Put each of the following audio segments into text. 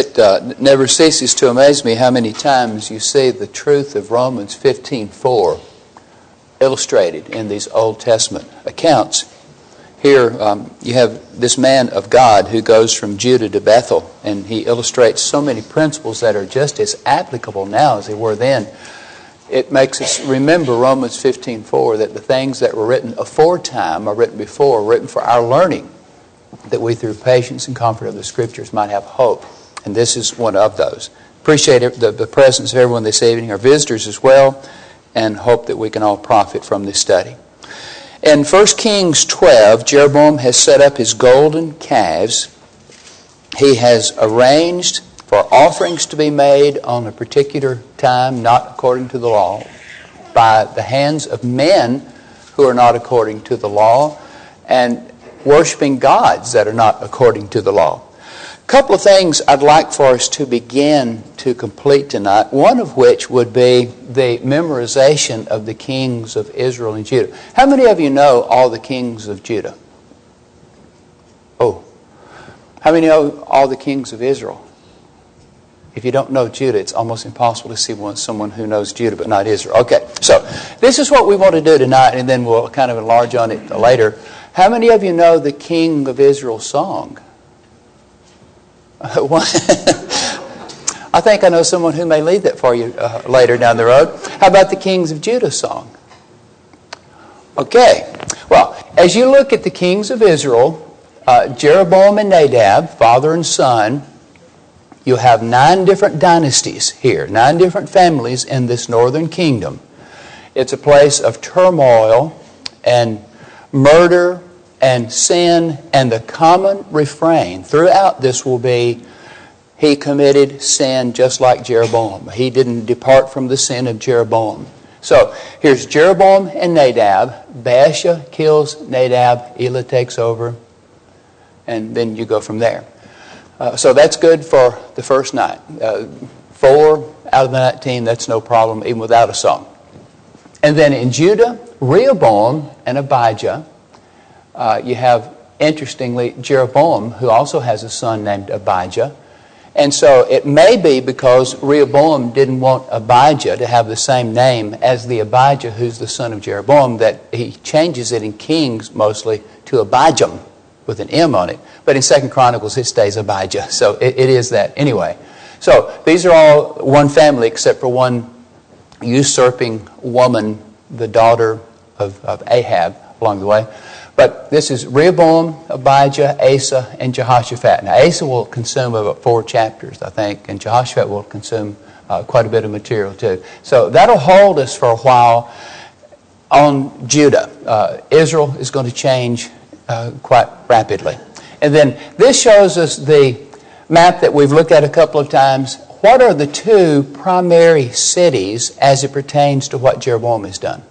It never ceases to amaze me how many times you see the truth of Romans 15:4 illustrated in these Old Testament accounts. Here you have this man of God who goes from Judah to Bethel, and he illustrates so many principles that are just as applicable now as they were then. It makes us remember Romans 15:4, that the things that were written aforetime are written before, written for our learning, that we through patience and comfort of the Scriptures might have hope. And this is one of those. Appreciate the presence of everyone this evening, our visitors as well, and hope that we can all profit from this study. In 1 Kings 12, Jeroboam has set up his golden calves. He has arranged for offerings to be made on a particular time, not according to the law, by the hands of men who are not according to the law, and worshiping gods that are not according to the law. A couple of things I'd like for us to begin to complete tonight, one of which would be the memorization of the kings of Israel and Judah. How many of you know all the kings of Judah? Oh. How many know all the kings of Israel? If you don't know Judah, it's almost impossible to see someone who knows Judah but not Israel. Okay, so this is what we want to do tonight, and then we'll kind of enlarge on it later. How many of you know the King of Israel song? I think I know someone who may lead that for you later down the road. How about the Kings of Judah song? Okay. Well, as you look at the kings of Israel, Jeroboam and Nadab, father and son, you have 9 different dynasties here, 9 different families in this northern kingdom. It's a place of turmoil and murder and sin, and the common refrain throughout this will be, he committed sin just like Jeroboam. He didn't depart from the sin of Jeroboam. So here's Jeroboam and Nadab. Baasha kills Nadab. Elah takes over. And then you go from there. So that's good for the first night. 4 out of the 19, that's no problem, even without a song. And then in Judah, Rehoboam and Abijah. You have, interestingly, Jeroboam, who also has a son named Abijah. And so it may be because Rehoboam didn't want Abijah to have the same name as the Abijah who's the son of Jeroboam, that he changes it in Kings mostly to Abijam with an M on it. But in 2 Chronicles it stays Abijah. So it is that anyway. So these are all one family except for one usurping woman, the daughter of Ahab along the way. But this is Rehoboam, Abijah, Asa, and Jehoshaphat. Now, Asa will consume about 4 chapters, I think, and Jehoshaphat will consume quite a bit of material, too. So that'll hold us for a while on Judah. Israel is going to change quite rapidly. And then this shows us the map that we've looked at a couple of times. What are the 2 primary cities as it pertains to what Jeroboam has done?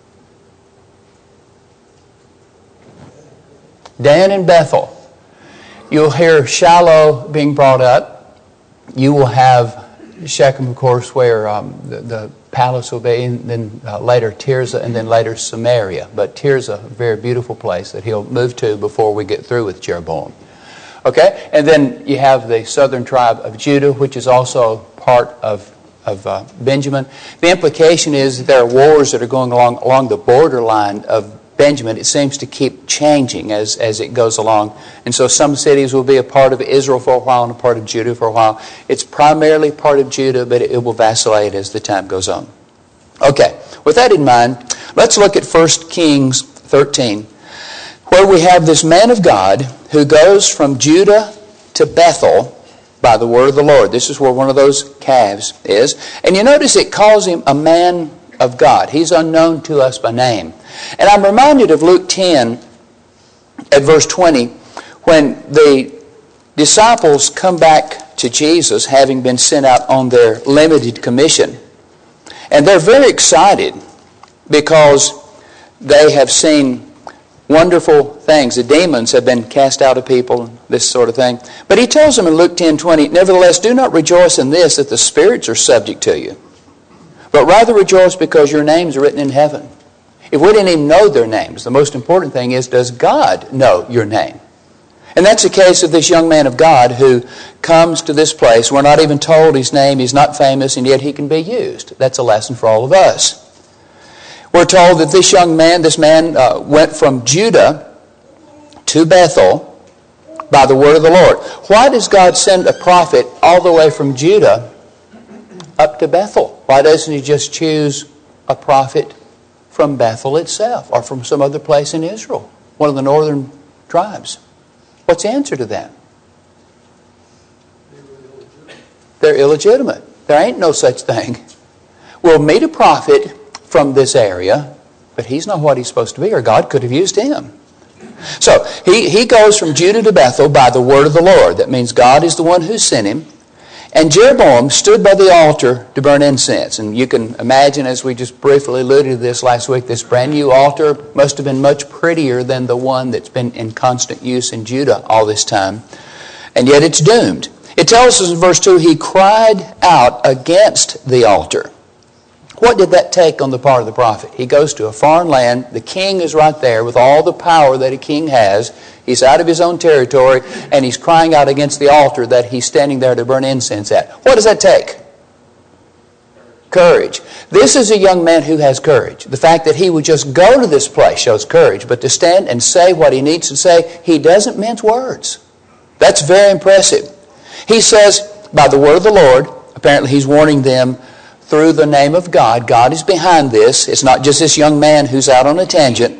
Dan and Bethel. You'll hear Shiloh being brought up. You will have Shechem, of course, where the palace will be, and then later Tirzah, and then later Samaria. But Tirzah, a very beautiful place that he'll move to before we get through with Jeroboam. Okay, and then you have the southern tribe of Judah, which is also part of Benjamin. The implication is that there are wars that are going along the borderline of Benjamin. It seems to keep changing as it goes along. And so some cities will be a part of Israel for a while and a part of Judah for a while. It's primarily part of Judah, but it will vacillate as the time goes on. Okay, with that in mind, let's look at 1 Kings 13, where we have this man of God who goes from Judah to Bethel by the word of the Lord. This is where one of those calves is. And you notice it calls him a man of God. He's unknown to us by name. And I'm reminded of Luke 10 at verse 20, when the disciples come back to Jesus, having been sent out on their limited commission. And they're very excited because they have seen wonderful things. The demons have been cast out of people, this sort of thing. But he tells them in Luke 10:20, "Nevertheless, do not rejoice in this, that the spirits are subject to you, but rather rejoice because your names are written in heaven." If we didn't even know their names, the most important thing is, does God know your name? And that's the case of this young man of God who comes to this place. We're not even told his name. He's not famous, and yet he can be used. That's a lesson for all of us. We're told that this man went from Judah to Bethel by the word of the Lord. Why does God send a prophet all the way from Judah up to Bethel? Why doesn't he just choose a prophet from Bethel itself or from some other place in Israel, one of the northern tribes? What's the answer to that? They're illegitimate. There ain't no such thing. We'll meet a prophet from this area, but he's not what he's supposed to be, or God could have used him. So he goes from Judah to Bethel by the word of the Lord. That means God is the one who sent him. And Jeroboam stood by the altar to burn incense. And you can imagine, as we just briefly alluded to this last week, this brand new altar must have been much prettier than the one that's been in constant use in Judah all this time. And yet it's doomed. It tells us in verse 2, he cried out against the altar. What did that take on the part of the prophet? He goes to a foreign land. The king is right there with all the power that a king has. He's out of his own territory, and he's crying out against the altar that he's standing there to burn incense at. What does that take? Courage. This is a young man who has courage. The fact that he would just go to this place shows courage. But to stand and say what he needs to say, he doesn't mince words. That's very impressive. He says, by the word of the Lord, apparently he's warning them through the name of God. God is behind this. It's not just this young man who's out on a tangent.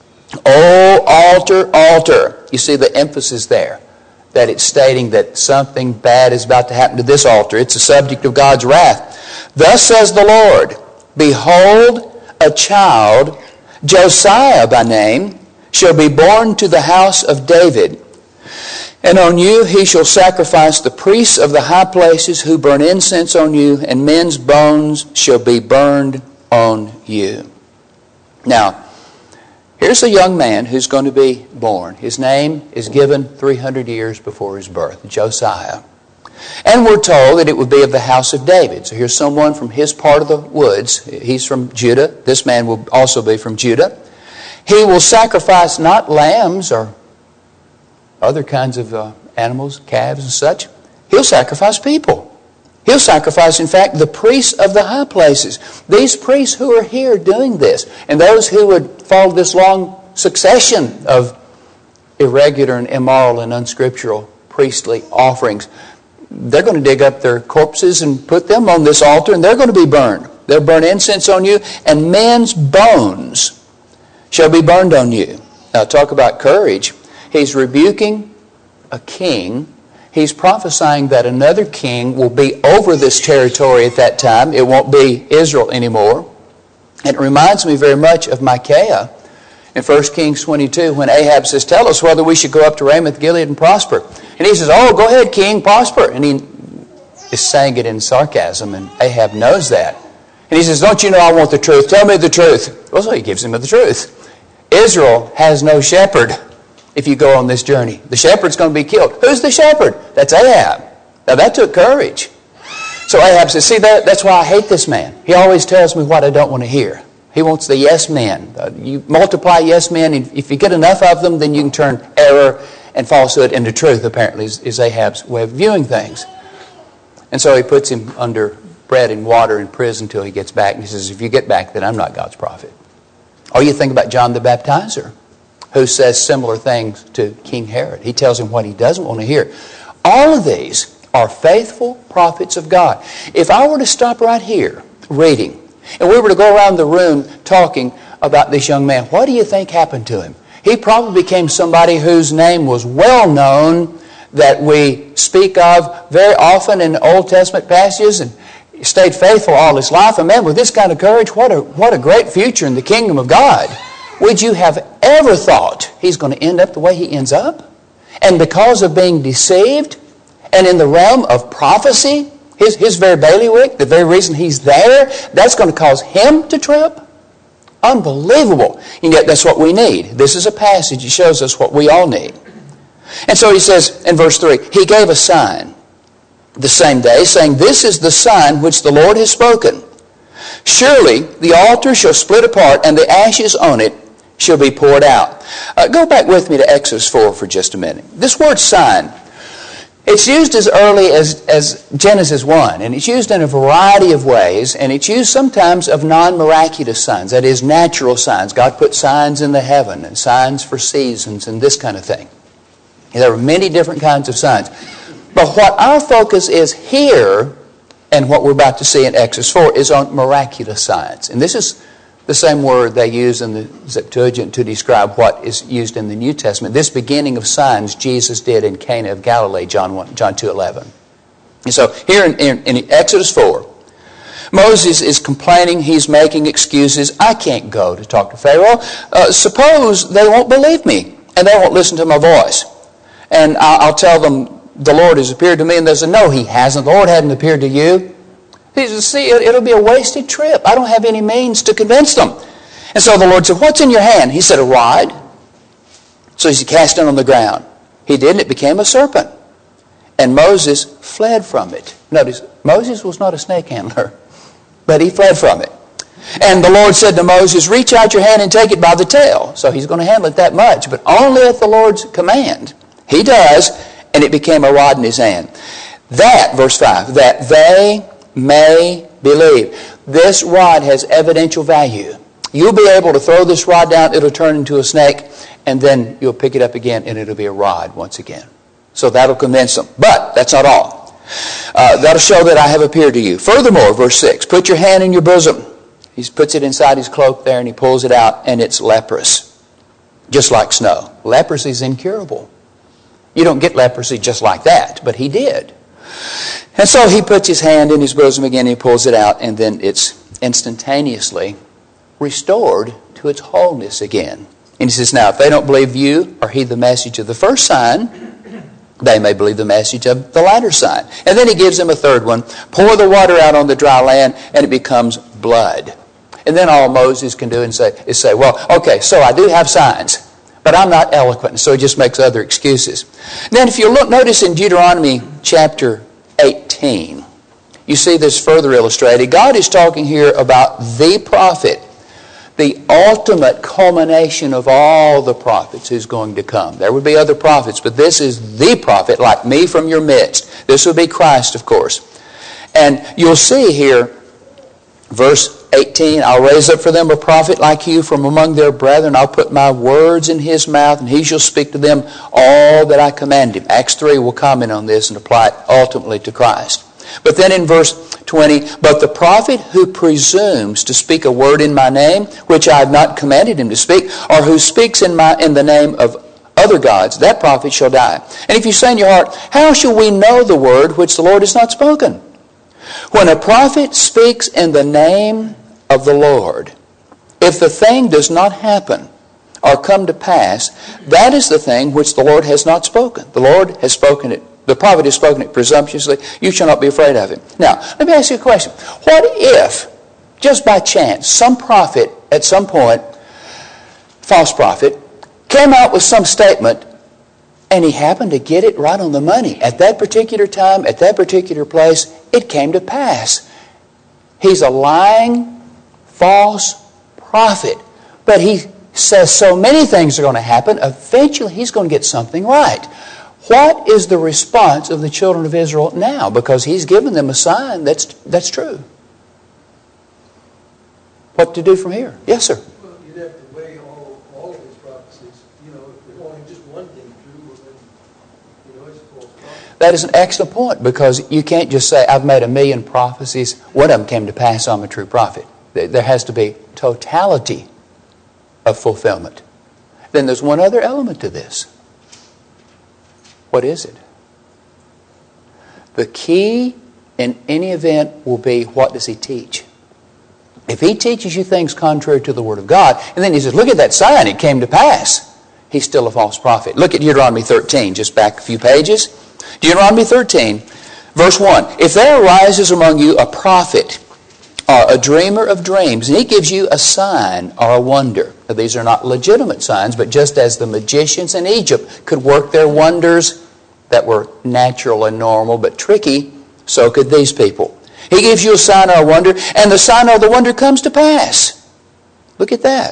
Oh, altar, altar. You see the emphasis there, that it's stating that something bad is about to happen to this altar. It's a subject of God's wrath. Thus says the Lord, behold, a child, Josiah by name, shall be born to the house of David. And on you he shall sacrifice the priests of the high places who burn incense on you, and men's bones shall be burned on you. Now, here's a young man who's going to be born. His name is given 300 years before his birth, Josiah. And we're told that it would be of the house of David. So here's someone from his part of the woods. He's from Judah. This man will also be from Judah. He will sacrifice not lambs or other kinds of animals, calves and such. He'll sacrifice people. He'll sacrifice, in fact, the priests of the high places. These priests who are here doing this, and those who would follow this long succession of irregular and immoral and unscriptural priestly offerings, they're going to dig up their corpses and put them on this altar, and they're going to be burned. They'll burn incense on you, and men's bones shall be burned on you. Now, talk about courage. He's rebuking a king. He's prophesying that another king will be over this territory at that time. It won't be Israel anymore. It reminds me very much of Micaiah in 1 Kings 22 when Ahab says, tell us whether we should go up to Ramoth Gilead and prosper. And he says, oh, go ahead, king, prosper. And he is saying it in sarcasm, and Ahab knows that. And he says, don't you know I want the truth? Tell me the truth. Well, so he gives him the truth. Israel has no shepherd. If you go on this journey, the shepherd's going to be killed. Who's the shepherd? That's Ahab. Now that took courage. So Ahab says, see, that's why I hate this man. He always tells me what I don't want to hear. He wants the yes men. You multiply yes men, and if you get enough of them, then you can turn error and falsehood into truth, apparently, is Ahab's way of viewing things. And so he puts him under bread and water in prison until he gets back. And he says, if you get back, then I'm not God's prophet. Or you think about John the Baptizer, who says similar things to King Herod. He tells him what he doesn't want to hear. All of these are faithful prophets of God. If I were to stop right here reading, and we were to go around the room talking about this young man, what do you think happened to him? He probably became somebody whose name was well known, that we speak of very often in Old Testament passages, and stayed faithful all his life. And man, with this kind of courage, what a great future in the kingdom of God. Would you have ever thought he's going to end up the way he ends up? And because of being deceived, and in the realm of prophecy, his very bailiwick, the very reason he's there, that's going to cause him to trip? Unbelievable. And yet that's what we need. This is a passage that shows us what we all need. And so he says in verse 3, he gave a sign the same day, saying, this is the sign which the Lord has spoken. Surely the altar shall split apart, and the ashes on it shall be poured out. Go back with me to Exodus 4 for just a minute. This word sign, it's used as early as Genesis 1, and it's used in a variety of ways, and it's used sometimes of non-miraculous signs, that is, natural signs. God put signs in the heaven, and signs for seasons, and this kind of thing. There are many different kinds of signs. But what our focus is here, and what we're about to see in Exodus 4, is on miraculous signs. And this is the same word they use in the Septuagint to describe what is used in the New Testament. This beginning of signs Jesus did in Cana of Galilee, John 2:11. And so here in Exodus 4, Moses is complaining, he's making excuses. I can't go to talk to Pharaoh. Suppose they won't believe me and they won't listen to my voice. And I'll tell them the Lord has appeared to me, and they say, no, he hasn't. The Lord hadn't appeared to you. He says, see, it'll be a wasted trip. I don't have any means to convince them. And so the Lord said, what's in your hand? He said, a rod. So he cast it on the ground. He did, and it became a serpent. And Moses fled from it. Notice, Moses was not a snake handler, but he fled from it. And the Lord said to Moses, reach out your hand and take it by the tail. So he's going to handle it that much, but only at the Lord's command. He does, and it became a rod in his hand. That, verse 5, that they may believe. This rod has evidential value. You'll be able to throw this rod down, it'll turn into a snake, and then you'll pick it up again, and it'll be a rod once again. So that'll convince them. But that's not all. That'll show that I have appeared to you. Furthermore, verse 6, put your hand in your bosom. He puts it inside his cloak there, and he pulls it out, and it's leprous, just like snow. Leprosy is incurable. You don't get leprosy just like that, but he did. And so he puts his hand in his bosom again, he pulls it out, and then it's instantaneously restored to its wholeness again. And he says, now, if they don't believe you or heed the message of the first sign, they may believe the message of the latter sign. And then he gives them a third one. Pour the water out on the dry land, and it becomes blood. And then all Moses can do is say, well, okay, so I do have signs, but I'm not eloquent, so he just makes other excuses. And then if you notice in Deuteronomy chapter 18, you see this further illustrated. God is talking here about the prophet, the ultimate culmination of all the prophets who's going to come. There would be other prophets, but this is the prophet, like me from your midst. This would be Christ, of course. And you'll see here, verse 18, I'll raise up for them a prophet like you from among their brethren. I'll put my words in his mouth, and he shall speak to them all that I command him. Acts 3 will comment on this and apply it ultimately to Christ. But then in verse 20, but the prophet who presumes to speak a word in my name, which I have not commanded him to speak, or who speaks in the name of other gods, that prophet shall die. And if you say in your heart, how shall we know the word which the Lord has not spoken? When a prophet speaks in the name of the Lord, if the thing does not happen or come to pass, that is the thing which the Lord has not spoken. The Lord has spoken it. The prophet has spoken it presumptuously. You shall not be afraid of him. Now, let me ask you a question. What if, just by chance, some prophet at some point, false prophet, came out with some statement and he happened to get it right on the money? At that particular time, at that particular place, it came to pass. He's a lying, false prophet. But he says so many things are going to happen, eventually he's going to get something right. What is the response of the children of Israel now? Because he's given them a sign that's true. What to do from here? Yes, sir. Well, you'd have to weigh all of his prophecies. If only just one thing true, well then, it's a false prophet. That is an excellent point, because you can't just say, I've made 1,000,000 prophecies, one of them came to pass, I'm a true prophet. There has to be totality of fulfillment. Then there's one other element to this. What is it? The key in any event will be, what does he teach? If he teaches you things contrary to the Word of God, and then he says, look at that sign, it came to pass, he's still a false prophet. Look at Deuteronomy 13, just back a few pages. Deuteronomy 13, verse 1. If there arises among you a prophet or a dreamer of dreams, and he gives you a sign or a wonder. Now, these are not legitimate signs, but just as the magicians in Egypt could work their wonders that were natural and normal but tricky, so could these people. He gives you a sign or a wonder, and the sign or the wonder comes to pass. Look at that.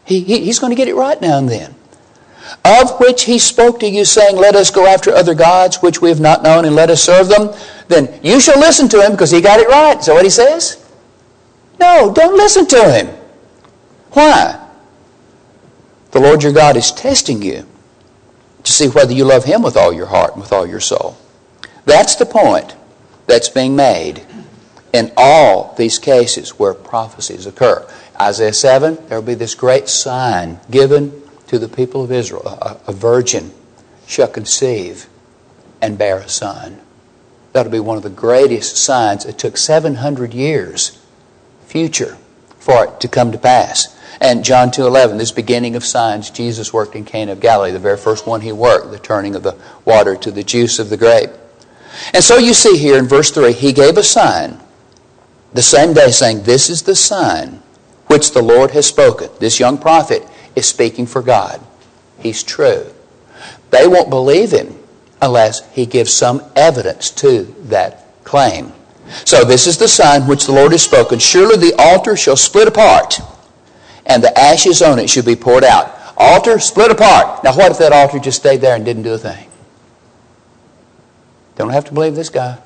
He's going to get it right now and then. Of which he spoke to you, saying, let us go after other gods, which we have not known, and let us serve them. Then you shall listen to him, because he got it right. Is that what he says? No, don't listen to him. Why? The Lord your God is testing you to see whether you love him with all your heart and with all your soul. That's the point that's being made in all these cases where prophecies occur. Isaiah 7, there will be this great sign given to the people of Israel. A virgin shall conceive and bear a son. That'll be one of the greatest signs. It took 700 years future for it to come to pass. And John 2:11, this beginning of signs, Jesus worked in Cana of Galilee, the very first one he worked, the turning of the water to the juice of the grape. And so you see here in verse 3, he gave a sign the same day, saying, this is the sign which the Lord has spoken. This young prophet is speaking for God. He's true. They won't believe him unless he gives some evidence to that claim. So this is the sign which the Lord has spoken. Surely the altar shall split apart, and the ashes on it shall be poured out. Altar split apart. Now what if that altar just stayed there and didn't do a thing? Don't have to believe this guy.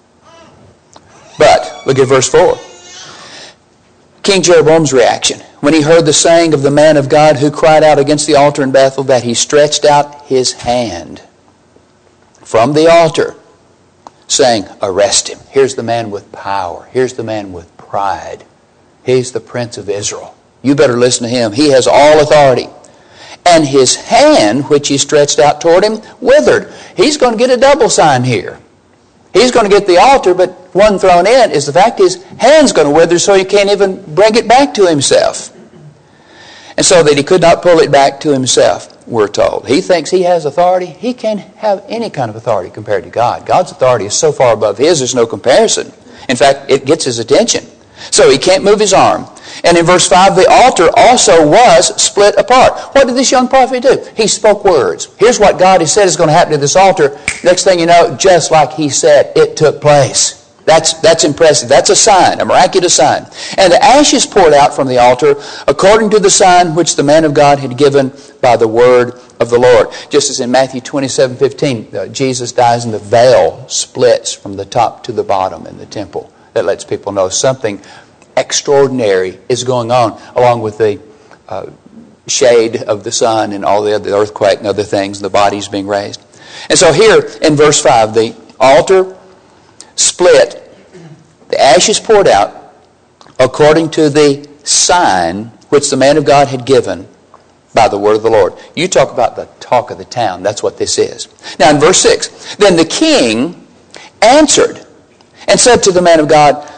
But look at verse 4. King Jeroboam's reaction. When he heard the saying of the man of God who cried out against the altar in Bethel, that he stretched out his hand from the altar, saying, arrest him. Here's the man with power. Here's the man with pride. He's the Prince of Israel. You better listen to him. He has all authority. And his hand, which he stretched out toward him, withered. He's going to get a double sign here. He's going to get the altar, but one thrown in is the fact his hand's going to wither, so he can't even bring it back to himself. And so that he could not pull it back to himself, we're told. He thinks he has authority. He can't have any kind of authority compared to God. God's authority is so far above his, there's no comparison. In fact, it gets his attention. So he can't move his arm. And in verse 5, the altar also was split apart. What did this young prophet do? He spoke words. Here's what God has said is going to happen to this altar. Next thing you know, just like he said, it took place. That's impressive. That's a sign, a miraculous sign. And the ashes poured out from the altar according to the sign which the man of God had given by the word of the Lord. Just as in Matthew 27:15, Jesus dies and the veil splits from the top to the bottom in the temple. That lets people know something extraordinary is going on, along with the shade of the sun and all the other earthquake and other things, the bodies being raised. And so here in verse 5, the altar split, the ashes poured out according to the sign which the man of God had given by the word of the Lord. You talk about the talk of the town. That's what this is. Now in verse 6, then the king answered and said to the man of God,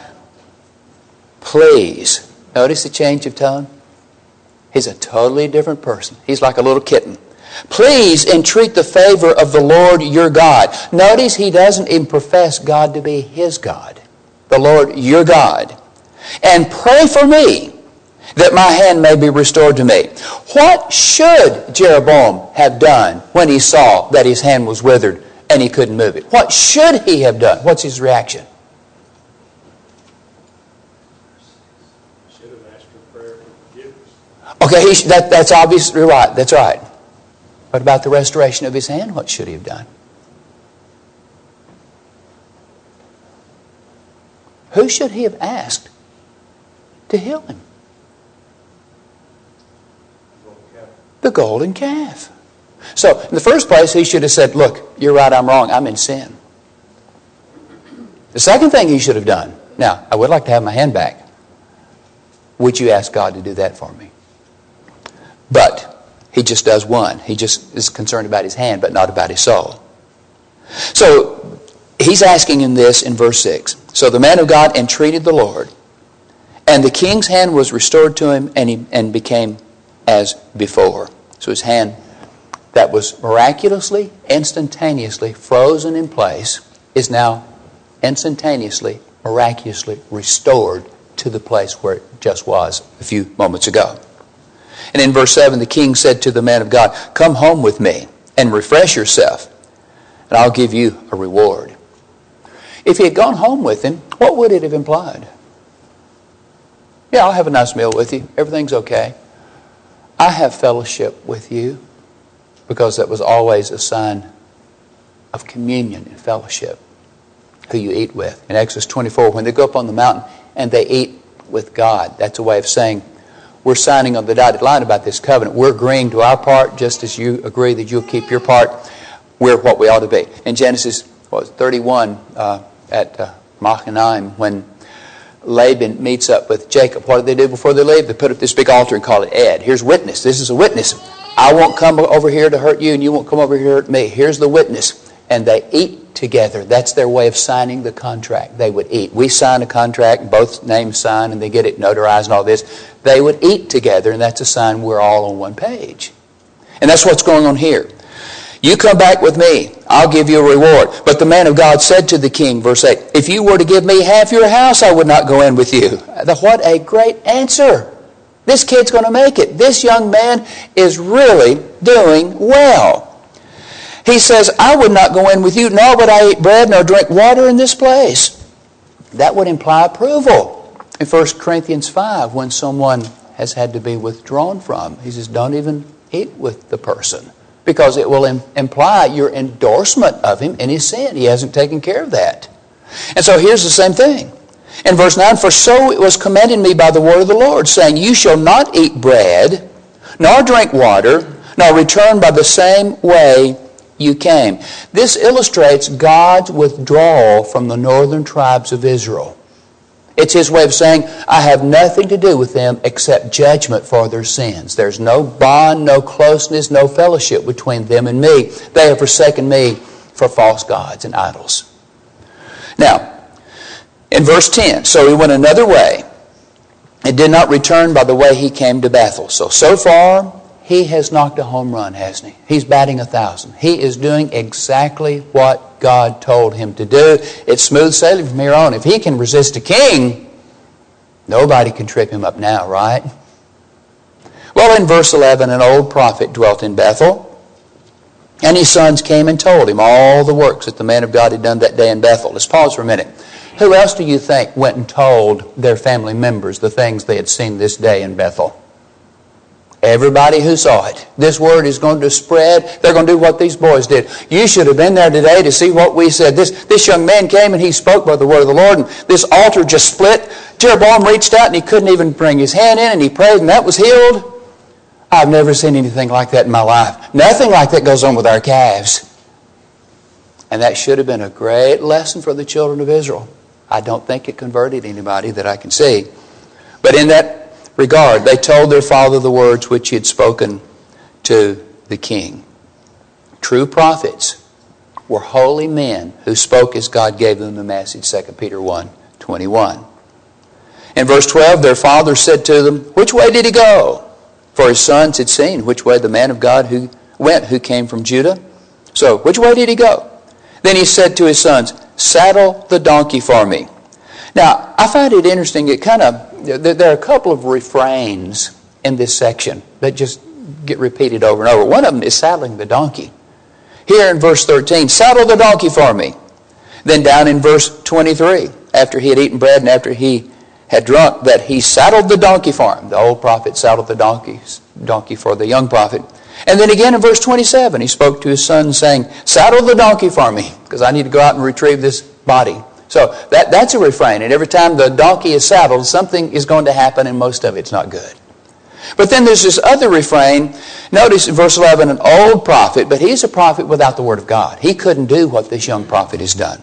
please. Notice the change of tone? He's a totally different person. He's like a little kitten. Please entreat the favor of the Lord your God. Notice he doesn't even profess God to be his God. The Lord your God. And pray for me that my hand may be restored to me. What should Jeroboam have done when he saw that his hand was withered and he couldn't move it? What should he have done? What's his reaction? Okay, that's obviously right. That's right. What about the restoration of his hand? What should he have done? Who should he have asked to heal him? The golden calf. So, in the first place, he should have said, look, you're right, I'm wrong, I'm in sin. The second thing he should have done, now, I would like to have my hand back. Would you ask God to do that for me? But he just does one. He just is concerned about his hand, but not about his soul. So he's asking him this in verse 6. So the man of God entreated the Lord, and the king's hand was restored to him, and became as before. So his hand that was miraculously, instantaneously frozen in place is now instantaneously, miraculously restored to the place where it just was a few moments ago. And in verse 7, the king said to the man of God, come home with me and refresh yourself, and I'll give you a reward. If he had gone home with him, what would it have implied? Yeah, I'll have a nice meal with you. Everything's okay. I have fellowship with you, because that was always a sign of communion and fellowship, who you eat with. In Exodus 24, when they go up on the mountain and they eat with God, that's a way of saying, we're signing on the dotted line about this covenant. We're agreeing to our part just as you agree that you'll keep your part. We're what we ought to be. In Genesis 31 at Mahanaim, when Laban meets up with Jacob, what do they do before they leave? They put up this big altar and call it Ed. Here's witness. This is a witness. I won't come over here to hurt you, and you won't come over here to hurt me. Here's the witness. And they eat together. That's their way of signing the contract. They would eat. We sign a contract, both names sign, and they get it notarized and all this. They would eat together, and that's a sign we're all on one page. And that's what's going on here. You come back with me, I'll give you a reward. But the man of God said to the king, verse 8, if you were to give me half your house, I would not go in with you. What a great answer. This kid's going to make it. This young man is really doing well. He says, I would not go in with you, nor would I eat bread nor drink water in this place. That would imply approval. In 1 Corinthians 5, when someone has had to be withdrawn from, he says, don't even eat with the person, because it will imply your endorsement of him in his sin. He hasn't taken care of that. And so here's the same thing. In verse 9, for so it was commanded me by the word of the Lord, saying, you shall not eat bread, nor drink water, nor return by the same way you came. This illustrates God's withdrawal from the northern tribes of Israel. It's His way of saying, I have nothing to do with them except judgment for their sins. There's no bond, no closeness, no fellowship between them and me. They have forsaken me for false gods and idols. Now, in verse 10, so he went another way and did not return by the way he came to Bethel. So far, he has knocked a home run, hasn't he? He's batting 1,000. He is doing exactly what God told him to do. It's smooth sailing from here on. If he can resist a king, nobody can trip him up now, right? Well, in verse 11, an old prophet dwelt in Bethel, and his sons came and told him all the works that the man of God had done that day in Bethel. Let's pause for a minute. Who else do you think went and told their family members the things they had seen this day in Bethel? Everybody who saw it. This word is going to spread. They're going to do what these boys did. You should have been there today to see what we said. This young man came and he spoke by the word of the Lord, and this altar just split. Jeroboam reached out and he couldn't even bring his hand in, and he prayed and that was healed. I've never seen anything like that in my life. Nothing like that goes on with our calves. And that should have been a great lesson for the children of Israel. I don't think it converted anybody that I can see. But in that regard, they told their father the words which he had spoken to the king. True prophets were holy men who spoke as God gave them the message, 2 Peter 1:21. In verse 12, their father said to them, which way did he go? For his sons had seen which way the man of God who came from Judah. So, which way did he go? Then he said to his sons, saddle the donkey for me. Now, I find it interesting. There are a couple of refrains in this section that just get repeated over and over. One of them is saddling the donkey. Here in verse 13, saddle the donkey for me. Then down in verse 23, after he had eaten bread and after he had drunk, that he saddled the donkey for him. The old prophet saddled the donkey for the young prophet. And then again in verse 27, he spoke to his son saying, saddle the donkey for me, because I need to go out and retrieve this body. So that's a refrain. And every time the donkey is saddled, something is going to happen, and most of it's not good. But then there's this other refrain. Notice in verse 11, an old prophet, but he's a prophet without the word of God. He couldn't do what this young prophet has done.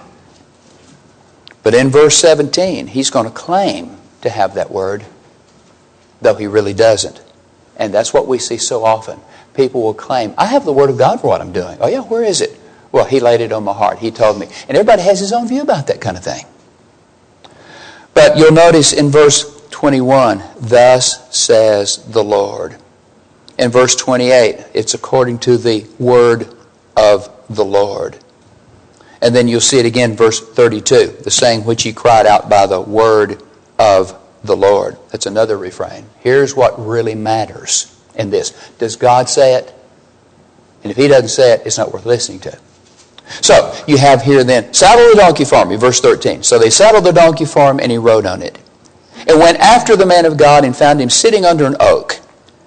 But in verse 17, he's going to claim to have that word, though he really doesn't. And that's what we see so often. People will claim, I have the word of God for what I'm doing. Oh yeah, where is it? Well, he laid it on my heart. He told me. And everybody has his own view about that kind of thing. But you'll notice in verse 21, thus says the Lord. In verse 28, it's according to the word of the Lord. And then you'll see it again, verse 32, the saying which he cried out by the word of the Lord. That's another refrain. Here's what really matters in this. Does God say it? And if he doesn't say it, it's not worth listening to. So, you have here then, saddle the donkey for me, verse 13. So they saddled the donkey for him, and he rode on it. And went after the man of God and found him sitting under an oak.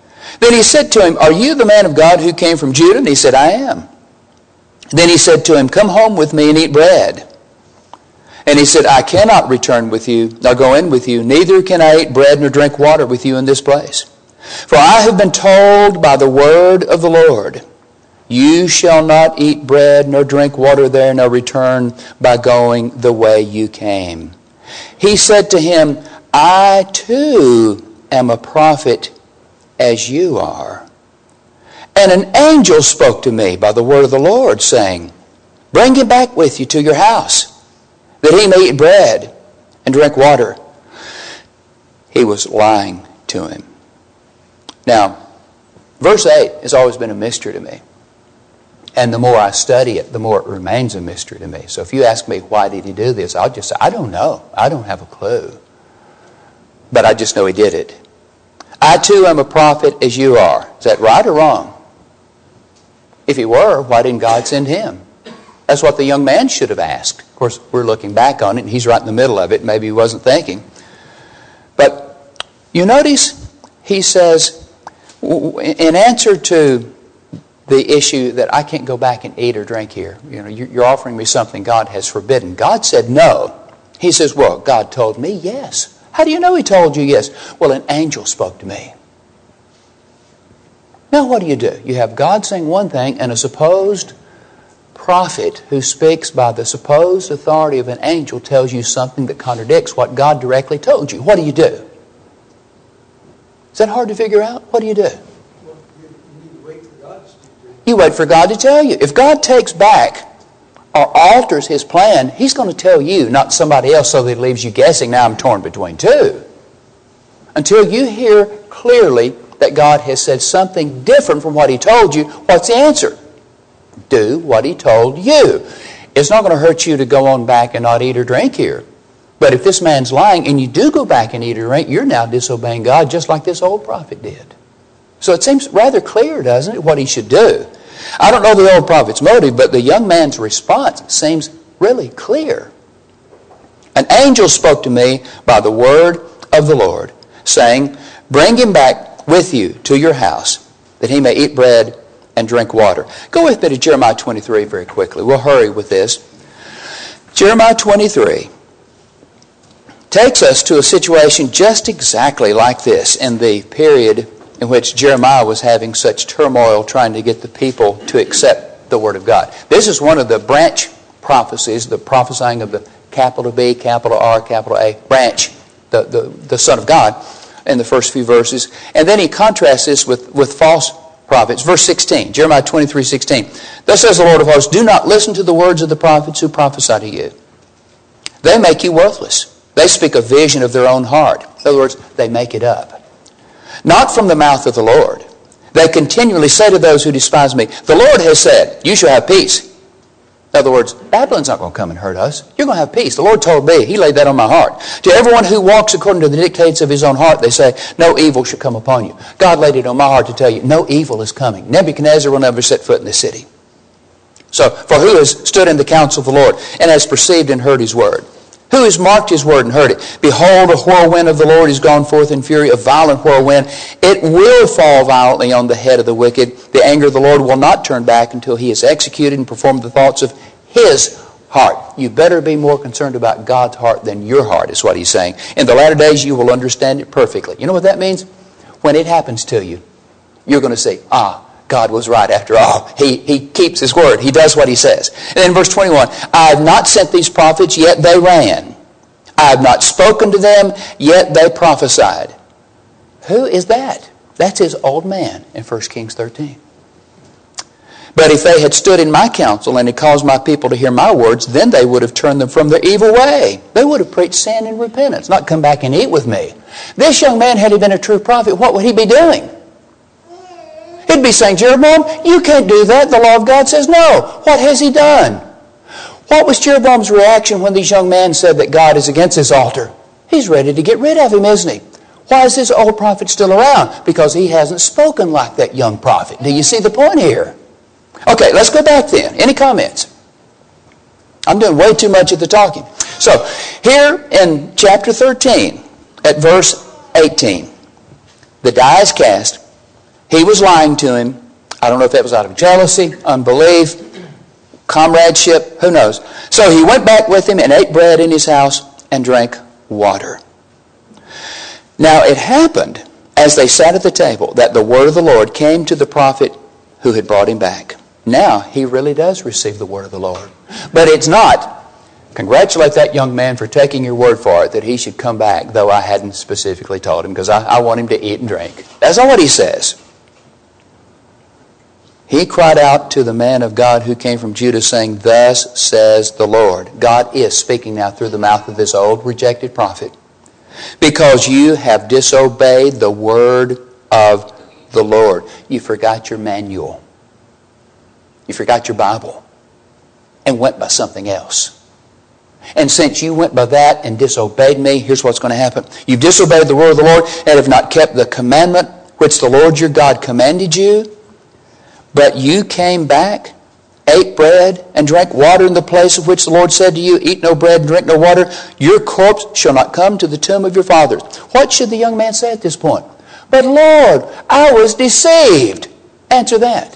Then he said to him, "Are you the man of God who came from Judah?" And he said, "I am." Then he said to him, "Come home with me and eat bread." And he said, "I cannot return with you, nor go in with you, neither can I eat bread nor drink water with you in this place. For I have been told by the word of the Lord, you shall not eat bread nor drink water there, nor return by going the way you came." He said to him, "I too am a prophet as you are. And an angel spoke to me by the word of the Lord, saying, Bring him back with you to your house, that he may eat bread and drink water." He was lying to him. Now, verse 8 has always been a mystery to me. And the more I study it, the more it remains a mystery to me. So if you ask me, why did he do this? I'll just say, I don't know. I don't have a clue. But I just know he did it. "I too am a prophet as you are." Is that right or wrong? If he were, why didn't God send him? That's what the young man should have asked. Of course, we're looking back on it, and he's right in the middle of it. Maybe he wasn't thinking. But you notice he says, in answer to the issue that I can't go back and eat or drink here. You're offering me something God has forbidden. God said no. He says, "Well, God told me yes." "How do you know he told you yes?" "Well, an angel spoke to me." Now what do? You have God saying one thing and a supposed prophet who speaks by the supposed authority of an angel tells you something that contradicts what God directly told you. What do? Is that hard to figure out? What do? Well, you need to wait for God to speak to you. You wait for God to tell you. If God takes back or alters his plan, he's going to tell you, not somebody else, so that it leaves you guessing, now I'm torn between two. Until you hear clearly that God has said something different from what he told you, what's the answer? Do what he told you. It's not going to hurt you to go on back and not eat or drink here. But if this man's lying and you do go back and eat or drink, you're now disobeying God just like this old prophet did. So it seems rather clear, doesn't it, what he should do? I don't know the old prophet's motive, but the young man's response seems really clear. "An angel spoke to me by the word of the Lord, saying, Bring him back with you to your house, that he may eat bread and drink water." Go with me to Jeremiah 23 very quickly. We'll hurry with this. Jeremiah 23 takes us to a situation just exactly like this in the period in which Jeremiah was having such turmoil trying to get the people to accept the Word of God. This is one of the branch prophecies, the prophesying of the capital B, capital R, capital A, branch, the Son of God, in the first few verses. And then he contrasts this with false prophets. Verse 16, Jeremiah 23:16. "Thus says the Lord of hosts, do not listen to the words of the prophets who prophesy to you. They make you worthless. They speak a vision of their own heart." In other words, they make it up. "Not from the mouth of the Lord. They continually say to those who despise me, the Lord has said, you shall have peace." In other words, Babylon's not going to come and hurt us. You're going to have peace. The Lord told me. He laid that on my heart. "To everyone who walks according to the dictates of his own heart, they say, no evil shall come upon you." God laid it on my heart to tell you, no evil is coming. Nebuchadnezzar will never set foot in this city. So, "For who has stood in the counsel of the Lord and has perceived and heard his word? Who has marked his word and heard it? Behold, a whirlwind of the Lord is gone forth in fury, a violent whirlwind. It will fall violently on the head of the wicked. The anger of the Lord will not turn back until he has executed and performed the thoughts of his heart." You better be more concerned about God's heart than your heart, is what he's saying. "In the latter days you will understand it perfectly." You know what that means? When it happens to you, you're going to say, God was right after all. He keeps his word. He does what he says. And then verse 21, "I have not sent these prophets, yet they ran. I have not spoken to them, yet they prophesied." Who is that? That's his old man in 1 Kings 13. "But if they had stood in my counsel and had caused my people to hear my words, then they would have turned them from their evil way. They would have preached sin and repentance, not come back and eat with me." This young man, had he been a true prophet, what would he be doing? He'd be saying, "Jeroboam, you can't do that. The law of God says no." What has he done? What was Jeroboam's reaction when these young men said that God is against this altar? He's ready to get rid of him, isn't he? Why is this old prophet still around? Because he hasn't spoken like that young prophet. Do you see the point here? Okay, let's go back then. Any comments? I'm doing way too much of the talking. So, here in chapter 13, at verse 18, the die is cast. he was lying to him. I don't know if that was out of jealousy, unbelief, comradeship, who knows. So he went back with him and ate bread in his house and drank water. Now it happened, as they sat at the table, that the word of the Lord came to the prophet who had brought him back. Now he really does receive the word of the Lord. But it's not, congratulate that young man for taking your word for it, that he should come back, though I hadn't specifically told him, because I want him to eat and drink. That's not what he says. He cried out to the man of God who came from Judah, saying, "Thus says the Lord." God is speaking now through the mouth of this old rejected prophet. "Because you have disobeyed the word of the Lord." You forgot your manual. You forgot your Bible and went by something else. And since you went by that and disobeyed me, here's what's going to happen. You've disobeyed the word of the Lord and have not kept the commandment which the Lord your God commanded you. But you came back, ate bread, and drank water in the place of which the Lord said to you, "Eat no bread and drink no water. Your corpse shall not come to the tomb of your fathers." What should the young man say at this point? "But Lord, I was deceived." Answer that.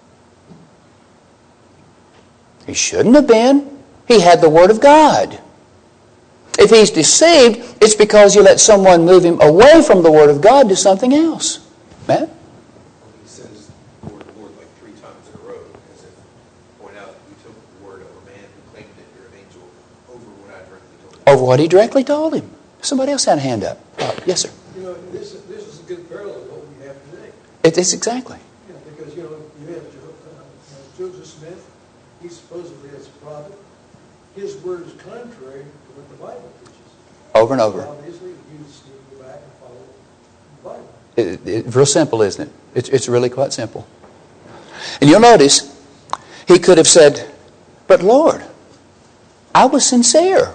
He shouldn't have been. He had the Word of God. If he's deceived, it's because you let someone move him away from the Word of God to something else. Matt? He says the word of the Lord like 3 times in a row, as if point out you took the word of a man who claimed that you're an angel over what I directly told him. Over what he directly told him. Somebody else had a hand up. Yes, sir. You know, this is a good parallel to what we have today. It is exactly. Yeah, because, you have Joseph Smith. He supposedly is a prophet. His word is contrary to what the Bible teaches. Over and over. So obviously, you just need to go back and follow the Bible. Real simple, isn't it? It's really quite simple. And you'll notice, he could have said, "But Lord, I was sincere."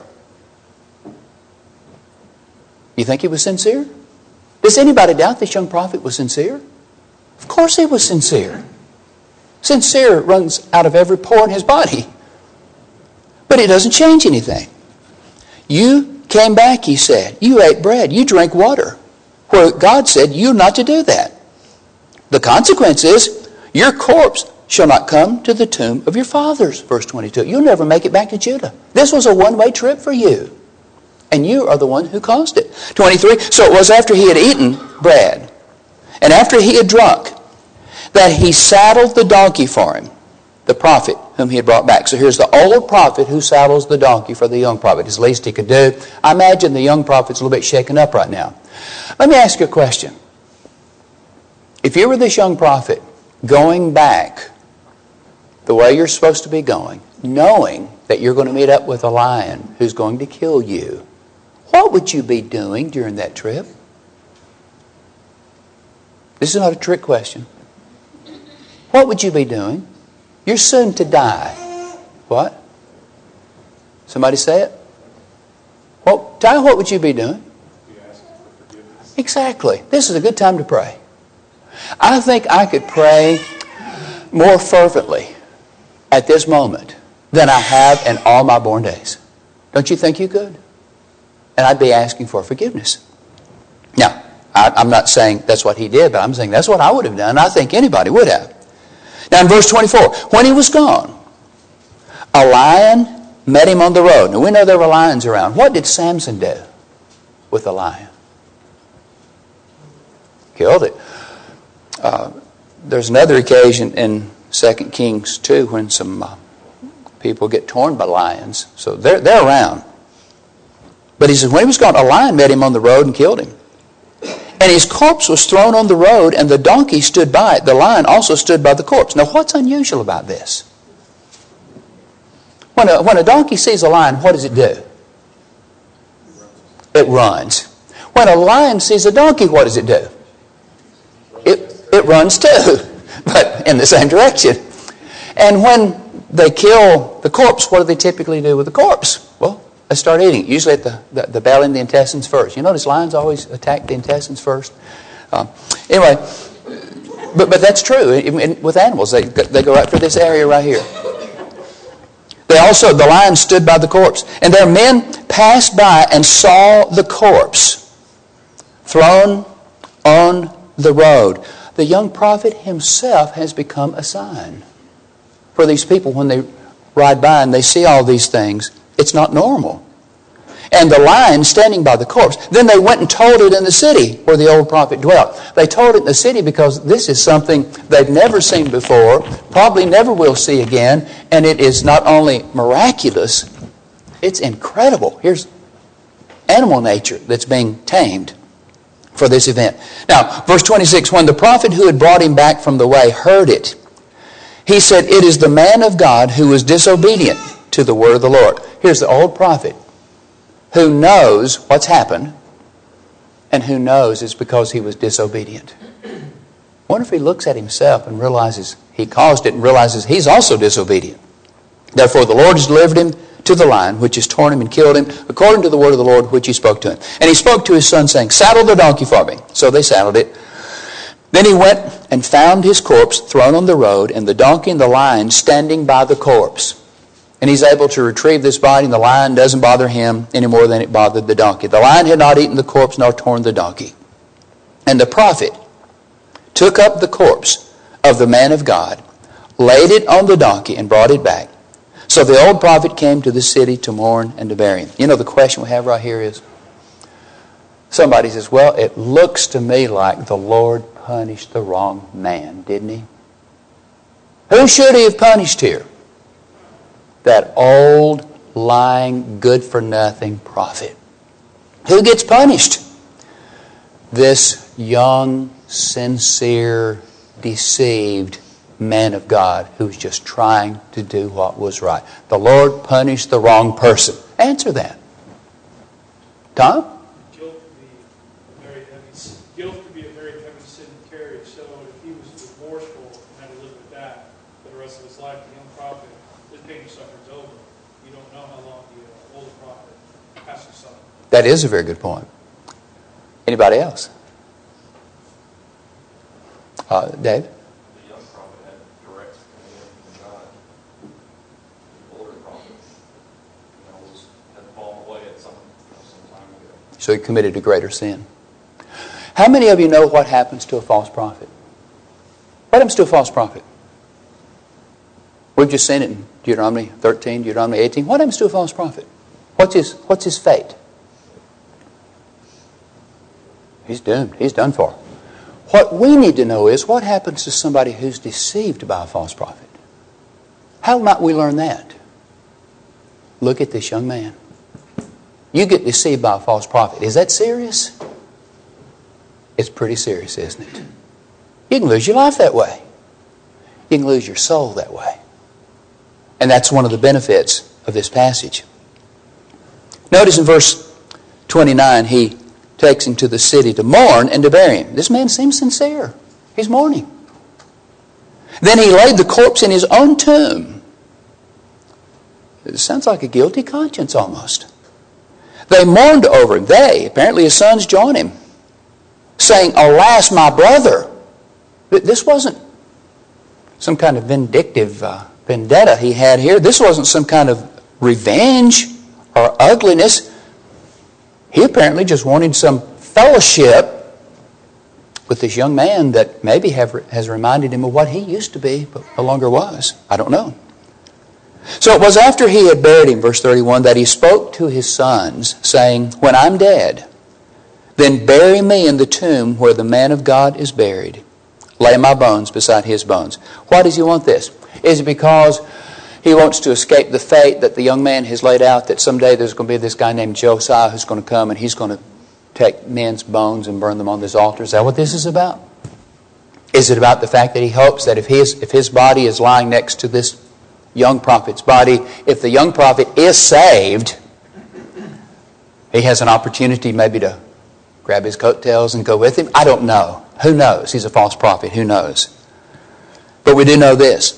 You think he was sincere? Does anybody doubt this young prophet was sincere? Of course he was sincere. Sincere runs out of every pore in his body. But it doesn't change anything. You came back, he said. You ate bread. You drank water. Where God said you're not to do that. The consequence is, your corpse shall not come to the tomb of your fathers. Verse 22. You'll never make it back to Judah. This was a one-way trip for you. And you are the one who caused it. 23. So it was after he had eaten bread, and after he had drunk, that he saddled the donkey for him, the prophet whom he had brought back. So here's the old prophet who saddles the donkey for the young prophet. It's the least he could do. I imagine the young prophet's a little bit shaken up right now. Let me ask you a question. If you were this young prophet going back the way you're supposed to be going, knowing that you're going to meet up with a lion who's going to kill you, what would you be doing during that trip? This is not a trick question. What would you be doing? You're soon to die. What? Somebody say it? Well, Ty, what would you be doing? Exactly. This is a good time to pray. I think I could pray more fervently at this moment than I have in all my born days. Don't you think you could? And I'd be asking for forgiveness. Now, I'm not saying that's what he did, but I'm saying that's what I would have done. I think anybody would have. Now in verse 24, when he was gone, a lion met him on the road. Now we know there were lions around. What did Samson do with the lion? Killed it. There's another occasion in 2 Kings 2 when some people get torn by lions. So they're around. But he says, when he was gone, a lion met him on the road and killed him. And his corpse was thrown on the road, and the donkey stood by it. The lion also stood by the corpse. Now, what's unusual about this? When a donkey sees a lion, what does it do? It runs. When a lion sees a donkey, what does it do? It runs too, but in the same direction. And when they kill the corpse, what do they typically do with the corpse? Well, they start eating it, usually at the belly and the intestines first. You notice lions always attack the intestines first. Anyway, but that's true. With animals, they go right for this area right here. The lion stood by the corpse. And their men passed by and saw the corpse thrown on the road. the young prophet himself has become a sign. For these people, when they ride by and they see all these things, it's not normal. And the lion standing by the corpse. Then they went and told it in the city where the old prophet dwelt. They told it in the city because this is something they've never seen before, probably never will see again, and it is not only miraculous, it's incredible. Here's animal nature that's being tamed for this event. Now, verse 26, when the prophet who had brought him back from the way heard it, he said, it is the man of God who was disobedient to the word of the Lord. Here's the old prophet who knows what's happened and who knows it's because he was disobedient. I wonder if he looks at himself and realizes he caused it and realizes he's also disobedient. Therefore the Lord has delivered him to the lion, which has torn him and killed him, according to the word of the Lord which he spoke to him. And he spoke to his son, saying, saddle the donkey for me. So they saddled it. Then he went and found his corpse thrown on the road, and the donkey and the lion standing by the corpse. And he's able to retrieve this body, and the lion doesn't bother him any more than it bothered the donkey. The lion had not eaten the corpse nor torn the donkey. And the prophet took up the corpse of the man of God, laid it on the donkey, and brought it back. So the old prophet came to the city to mourn and to bury him. You know, the question we have right here is, somebody says, well, it looks to me like the Lord punished the wrong man, didn't he? Who should he have punished here? That old, lying, good-for-nothing prophet. Who gets punished? This young, sincere, deceived man of God who's just trying to do what was right. The Lord punished the wrong person. Answer that. Tom? Guilt could be a very heavy sin to carry. So if he was remorseful and had to live with that for the rest of his life, the young prophet, his pain and suffering's over. You don't know how long the older prophet has to suffer. That is a very good point. Anybody else? Dave? The young prophet had direct command from God. The older prophet, had fallen away at some time ago. So he committed a greater sin. How many of you know what happens to a false prophet? What happens to a false prophet? We've just seen it in Deuteronomy 13, Deuteronomy 18. What happens to a false prophet? What's his fate? He's doomed. He's done for. What we need to know is what happens to somebody who's deceived by a false prophet. How might we learn that? Look at this young man. You get deceived by a false prophet. Is that serious? It's pretty serious, isn't it? You can lose your life that way. You can lose your soul that way. And that's one of the benefits of this passage. Notice in verse 29, he takes him to the city to mourn and to bury him. This man seems sincere. He's mourning. Then he laid the corpse in his own tomb. It sounds like a guilty conscience almost. They mourned over him. They, apparently his sons, joined him, saying, alas, my brother. This wasn't some kind of vindictive vendetta he had here. This wasn't some kind of revenge or ugliness. He apparently just wanted some fellowship with this young man that maybe has reminded him of what he used to be, but no longer was. I don't know. So it was after he had buried him, verse 31, that he spoke to his sons, saying, when I'm dead, then bury me in the tomb where the man of God is buried. Lay my bones beside his bones. Why does he want this? Is it because he wants to escape the fate that the young man has laid out, that someday there's going to be this guy named Josiah who's going to come and he's going to take men's bones and burn them on this altar? Is that what this is about? Is it about the fact that he hopes that if his body is lying next to this young prophet's body, if the young prophet is saved, he has an opportunity maybe to grab his coattails and go with him? I don't know. Who knows? He's a false prophet. Who knows? But we do know this.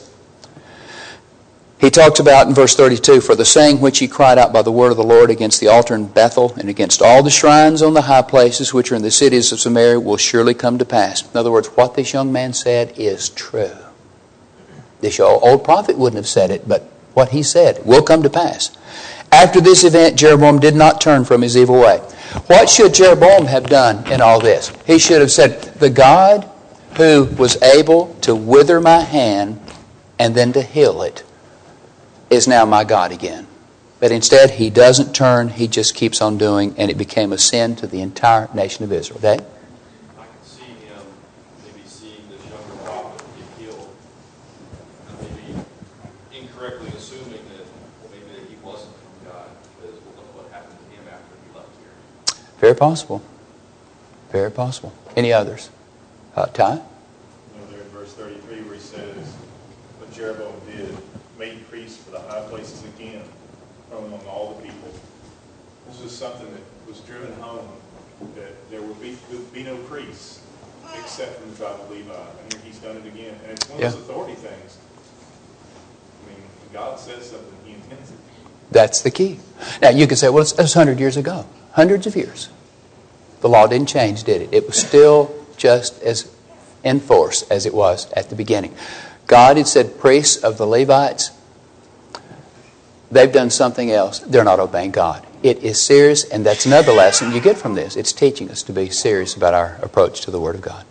He talks about in verse 32, for the saying which he cried out by the word of the Lord against the altar in Bethel and against all the shrines on the high places which are in the cities of Samaria will surely come to pass. In other words, what this young man said is true. This old prophet wouldn't have said it, but what he said will come to pass. After this event, Jeroboam did not turn from his evil way. What should Jeroboam have done in all this? He should have said, the God who was able to wither my hand and then to heal it, is now my God again. But instead, he doesn't turn, he just keeps on doing, and it became a sin to the entire nation of Israel. Dave? I can see him maybe seeing this younger prophet get healed, and maybe incorrectly assuming that, well, maybe that he wasn't from God, because look what happened to him after he left here. Very possible. Very possible. Any others? Ty? There in verse 33 where he says, what Jeroboam did, made priests for the high places again, among all the people. This was something that was driven home, that there would be no priests except from the tribe of Levi. And here he's done it again. And it's one of those authority things. I mean, when God says something, he intends it. That's the key. Now, you can say, well, it's 100 years ago. Hundreds of years. The law didn't change, did it? It was still just as in force as it was at the beginning. God had said, priests of the Levites, they've done something else. They're not obeying God. It is serious, and that's another lesson you get from this. It's teaching us to be serious about our approach to the Word of God.